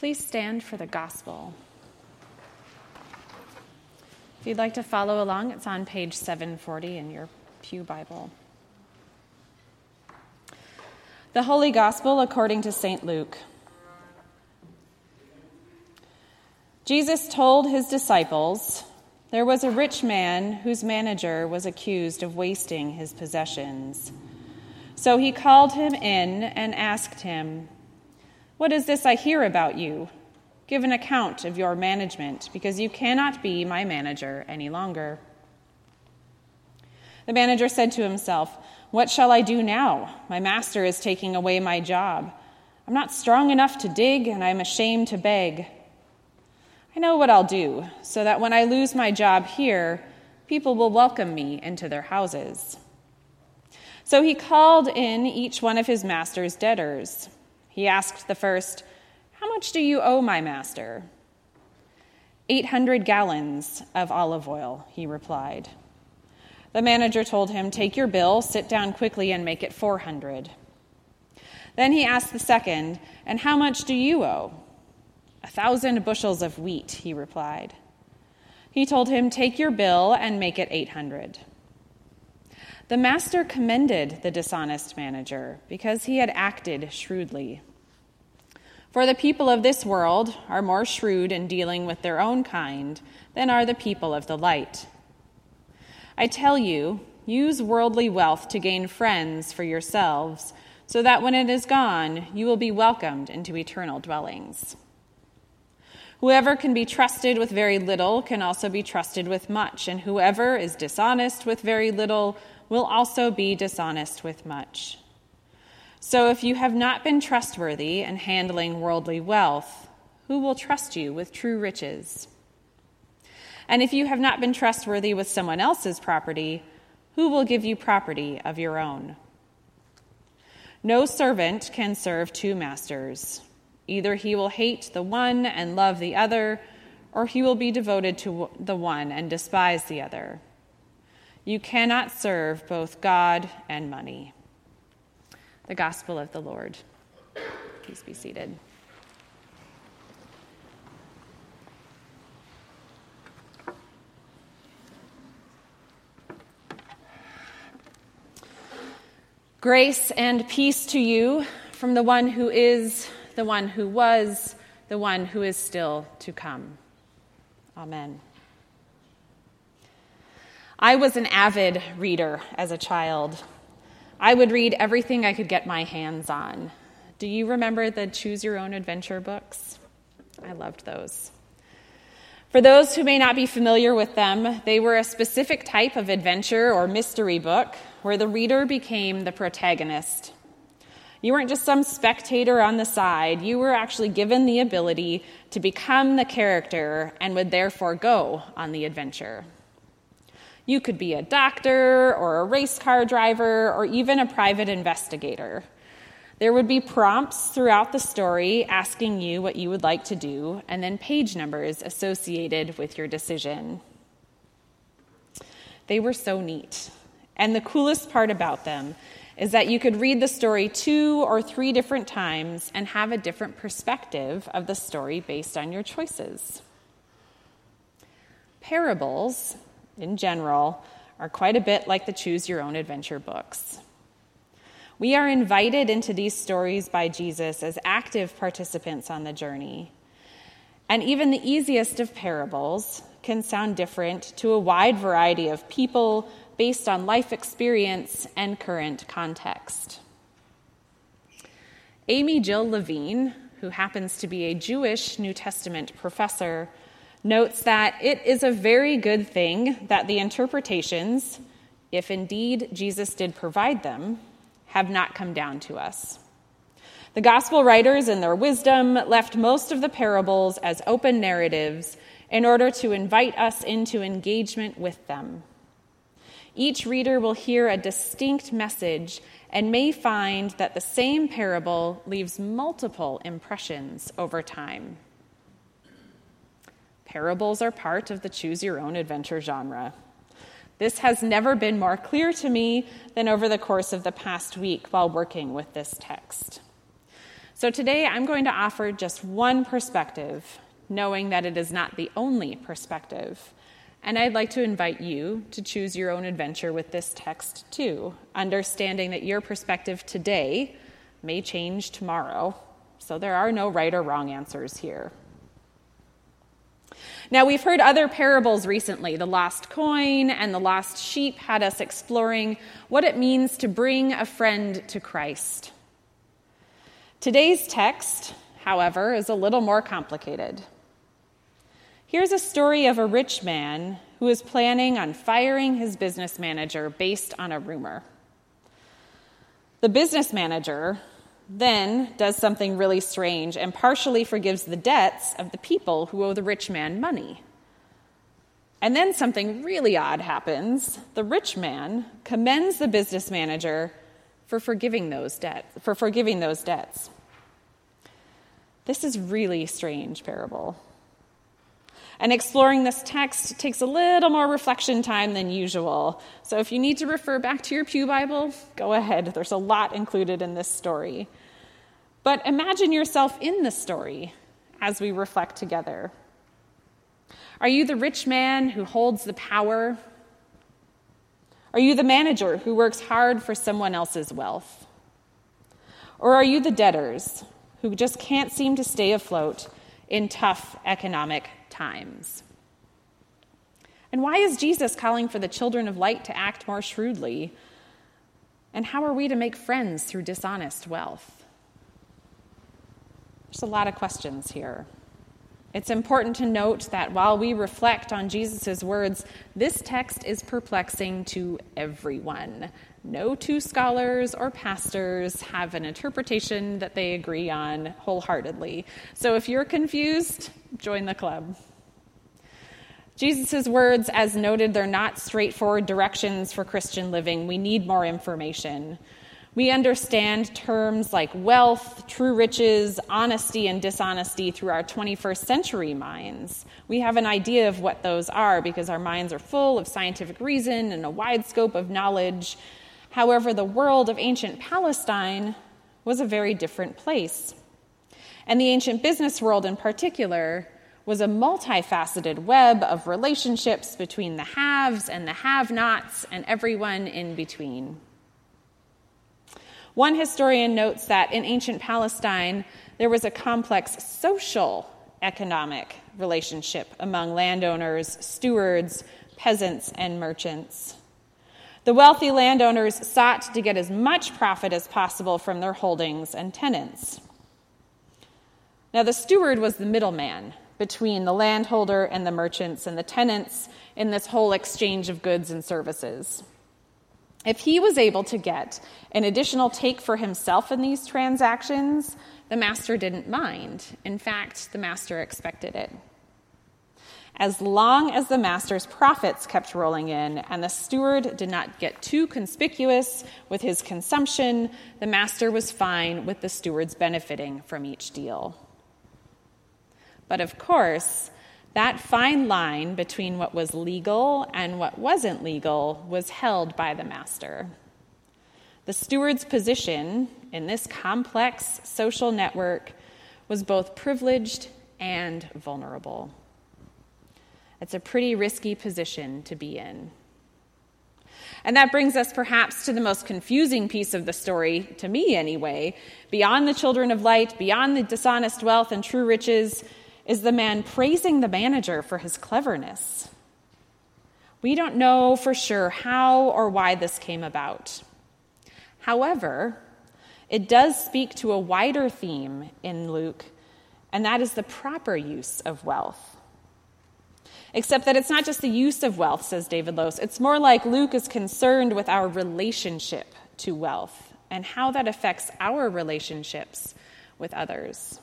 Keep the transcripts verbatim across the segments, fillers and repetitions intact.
Please stand for the gospel. If you'd like to follow along, it's on page seven forty in your Pew Bible. The Holy Gospel according to Saint Luke. Jesus told his disciples, "There was a rich man whose manager was accused of wasting his possessions. So he called him in and asked him, 'What is this I hear about you? Give an account of your management, because you cannot be my manager any longer.' The manager said to himself, 'What shall I do now? My master is taking away my job. I'm not strong enough to dig, and I'm ashamed to beg. I know what I'll do, so that when I lose my job here, people will welcome me into their houses.' So he called in each one of his master's debtors. He asked the first, 'How much do you owe my master?' Eight hundred gallons of olive oil,' he replied. The manager told him, 'Take your bill, sit down quickly, and make it four hundred. Then he asked the second, 'And how much do you owe?' 'A thousand bushels of wheat,' he replied. He told him, 'Take your bill and make it eight hundred. The master commended the dishonest manager because he had acted shrewdly. For the people of this world are more shrewd in dealing with their own kind than are the people of the light. I tell you, use worldly wealth to gain friends for yourselves, so that when it is gone, you will be welcomed into eternal dwellings. Whoever can be trusted with very little can also be trusted with much, and whoever is dishonest with very little will also be dishonest with much. So if you have not been trustworthy in handling worldly wealth, who will trust you with true riches? And if you have not been trustworthy with someone else's property, who will give you property of your own? No servant can serve two masters. Either he will hate the one and love the other, or he will be devoted to the one and despise the other. You cannot serve both God and money." The Gospel of the Lord. Please be seated. Grace and peace to you from the one who is, the one who was, the one who is still to come. Amen. I was an avid reader as a child. I would read everything I could get my hands on. Do you remember the Choose Your Own Adventure books? I loved those. For those who may not be familiar with them, they were a specific type of adventure or mystery book where the reader became the protagonist. You weren't just some spectator on the side. You were actually given the ability to become the character and would therefore go on the adventure. You could be a doctor or a race car driver or even a private investigator. There would be prompts throughout the story asking you what you would like to do, and then page numbers associated with your decision. They were so neat. And the coolest part about them is that you could read the story two or three different times and have a different perspective of the story based on your choices. Parables, in general, are quite a bit like the Choose Your Own Adventure books. We are invited into these stories by Jesus as active participants on the journey. And even the easiest of parables can sound different to a wide variety of people based on life experience and current context. Amy Jill Levine, who happens to be a Jewish New Testament professor, notes that it is a very good thing that the interpretations, if indeed Jesus did provide them, have not come down to us. The gospel writers, in their wisdom, left most of the parables as open narratives in order to invite us into engagement with them. Each reader will hear a distinct message and may find that the same parable leaves multiple impressions over time. Parables are part of the Choose Your Own Adventure genre. This has never been more clear to me than over the course of the past week while working with this text. So today I'm going to offer just one perspective, knowing that it is not the only perspective. And I'd like to invite you to choose your own adventure with this text too, understanding that your perspective today may change tomorrow, so there are no right or wrong answers here. Now, we've heard other parables recently. The lost coin and the lost sheep had us exploring what it means to bring a friend to Christ. Today's text, however, is a little more complicated. Here's a story of a rich man who is planning on firing his business manager based on a rumor. The business manager then does something really strange and partially forgives the debts of the people who owe the rich man money. And then something really odd happens. The rich man commends the business manager for forgiving those debts, for forgiving those debts. This is really strange parable. And exploring this text takes a little more reflection time than usual. So if you need to refer back to your Pew Bible, go ahead. There's a lot included in this story. But imagine yourself in the story as we reflect together. Are you the rich man who holds the power? Are you the manager who works hard for someone else's wealth? Or are you the debtors who just can't seem to stay afloat in tough economic times? And why is Jesus calling for the children of light to act more shrewdly? And how are we to make friends through dishonest wealth? There's a lot of questions here. It's important to note that while we reflect on Jesus' words, this text is perplexing to everyone. No two scholars or pastors have an interpretation that they agree on wholeheartedly. So if you're confused, join the club. Jesus' words, as noted, they're not straightforward directions for Christian living. We need more information. We understand terms like wealth, true riches, honesty, and dishonesty through our twenty-first century minds. We have an idea of what those are because our minds are full of scientific reason and a wide scope of knowledge. However, the world of ancient Palestine was a very different place. And the ancient business world in particular was a multifaceted web of relationships between the haves and the have-nots and everyone in between. One historian notes that in ancient Palestine, there was a complex social economic relationship among landowners, stewards, peasants, and merchants. The wealthy landowners sought to get as much profit as possible from their holdings and tenants. Now, the steward was the middleman between the landholder and the merchants and the tenants in this whole exchange of goods and services. If he was able to get an additional take for himself in these transactions, the master didn't mind. In fact, the master expected it. As long as the master's profits kept rolling in and the steward did not get too conspicuous with his consumption, the master was fine with the stewards benefiting from each deal. But of course, that fine line between what was legal and what wasn't legal was held by the master. The steward's position in this complex social network was both privileged and vulnerable. It's a pretty risky position to be in. And that brings us perhaps to the most confusing piece of the story, to me anyway. Beyond the children of light, beyond the dishonest wealth and true riches, is the man praising the manager for his cleverness. We don't know for sure how or why this came about. However, it does speak to a wider theme in Luke, and that is the proper use of wealth. Except that it's not just the use of wealth, says David Lose. It's more like Luke is concerned with our relationship to wealth and how that affects our relationships with others.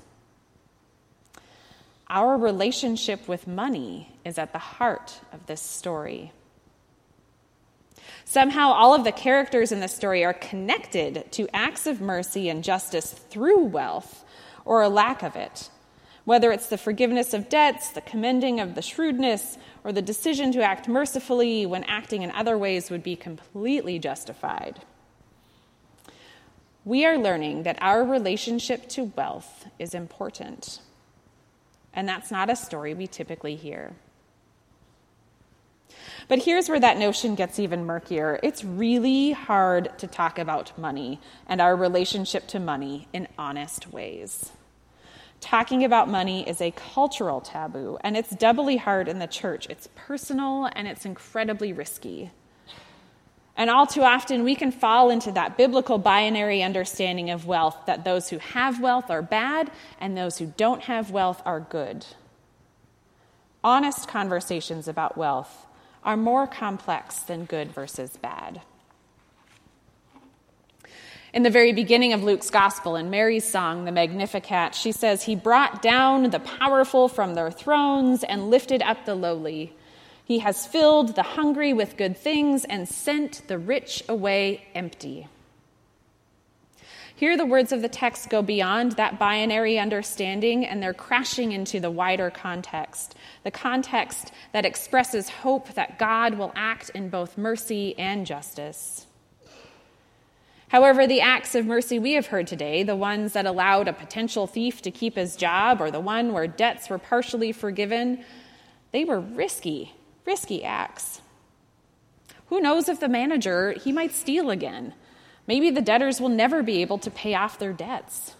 Our relationship with money is at the heart of this story. Somehow, all of the characters in this story are connected to acts of mercy and justice through wealth or a lack of it, whether it's the forgiveness of debts, the commending of the shrewdness, or the decision to act mercifully when acting in other ways would be completely justified. we are learning that our relationship to wealth is important. And that's not a story we typically hear. But here's where that notion gets even murkier. It's really hard to talk about money and our relationship to money in honest ways. Talking about money is a cultural taboo, and it's doubly hard in the church. It's personal, and it's incredibly risky. And all too often, we can fall into that biblical binary understanding of wealth, that those who have wealth are bad, and those who don't have wealth are good. Honest conversations about wealth are more complex than good versus bad. In the very beginning of Luke's gospel, in Mary's song, the Magnificat, she says, "He brought down the powerful from their thrones and lifted up the lowly. He has filled the hungry with good things and sent the rich away empty." Here the words of the text go beyond that binary understanding, and they're crashing into the wider context, the context that expresses hope that God will act in both mercy and justice. However, the acts of mercy we have heard today, the ones that allowed a potential thief to keep his job, or the one where debts were partially forgiven, they were risky, risky acts. Who knows if the manager, he might steal again. Maybe the debtors will never be able to pay off their debts.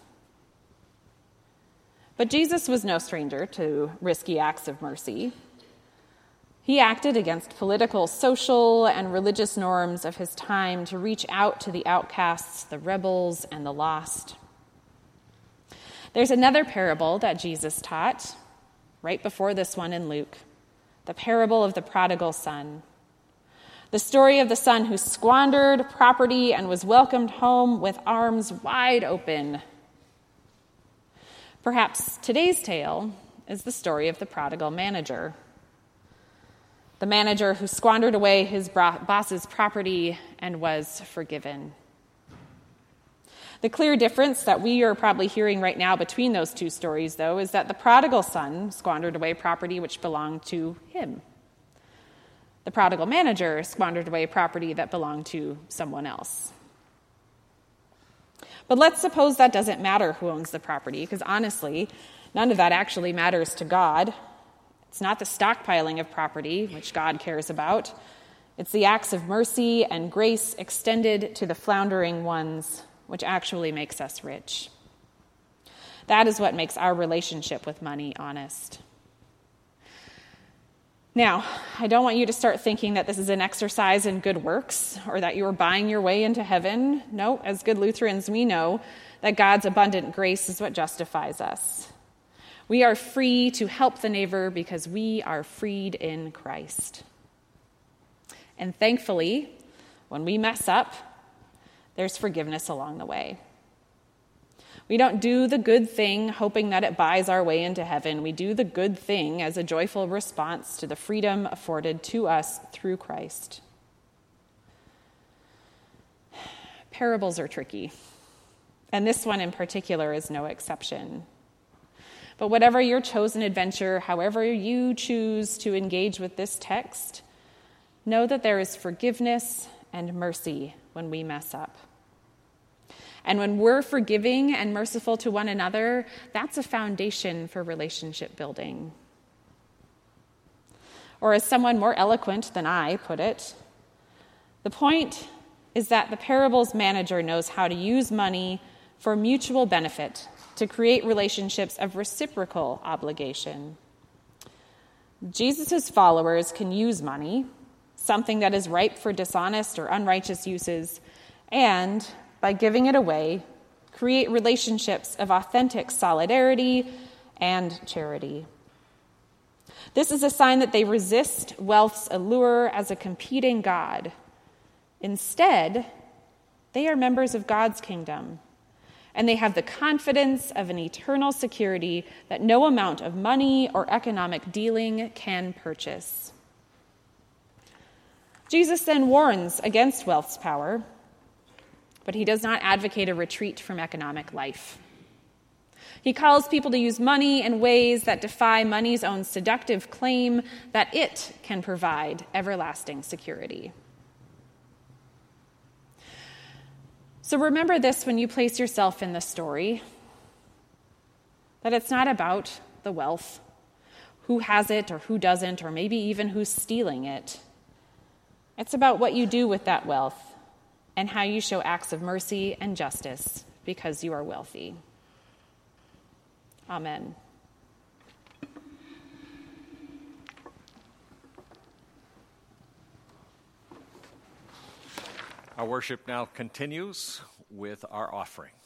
But Jesus was no stranger to risky acts of mercy. He acted against political, social, and religious norms of his time to reach out to the outcasts, the rebels, and the lost. There's another parable that Jesus taught right before this one in Luke, the parable of the prodigal son. The story of the son who squandered property and was welcomed home with arms wide open. Perhaps today's tale is the story of the prodigal manager. The manager who squandered away his boss's property and was forgiven. The clear difference that we are probably hearing right now between those two stories, though, is that the prodigal son squandered away property which belonged to him. The prodigal manager squandered away property that belonged to someone else. But let's suppose that doesn't matter who owns the property, because honestly, none of that actually matters to God. It's not the stockpiling of property, which God cares about. It's the acts of mercy and grace extended to the floundering ones, which actually makes us rich. That is what makes our relationship with money honest. Now, I don't want you to start thinking that this is an exercise in good works or that you are buying your way into heaven. No, as good Lutherans, we know that God's abundant grace is what justifies us. We are free to help the neighbor because we are freed in Christ. And thankfully, when we mess up, there's forgiveness along the way. We don't do the good thing hoping that it buys our way into heaven. We do the good thing as a joyful response to the freedom afforded to us through Christ. Parables are tricky, and this one in particular is no exception. But whatever your chosen adventure, however you choose to engage with this text, know that there is forgiveness and mercy when we mess up. And when we're forgiving and merciful to one another, that's a foundation for relationship building. Or as someone more eloquent than I put it, the point is that the parable's manager knows how to use money for mutual benefit to create relationships of reciprocal obligation. Jesus' followers can use money, something that is ripe for dishonest or unrighteous uses, and by giving it away, create relationships of authentic solidarity and charity. This is a sign that they resist wealth's allure as a competing god. Instead, they are members of God's kingdom, and they have the confidence of an eternal security that no amount of money or economic dealing can purchase. Jesus then warns against wealth's power, but he does not advocate a retreat from economic life. He calls people to use money in ways that defy money's own seductive claim that it can provide everlasting security. So remember this when you place yourself in the story, that it's not about the wealth, who has it or who doesn't, or maybe even who's stealing it. It's about what you do with that wealth and how you show acts of mercy and justice because you are wealthy. Amen. Our worship now continues with our offering.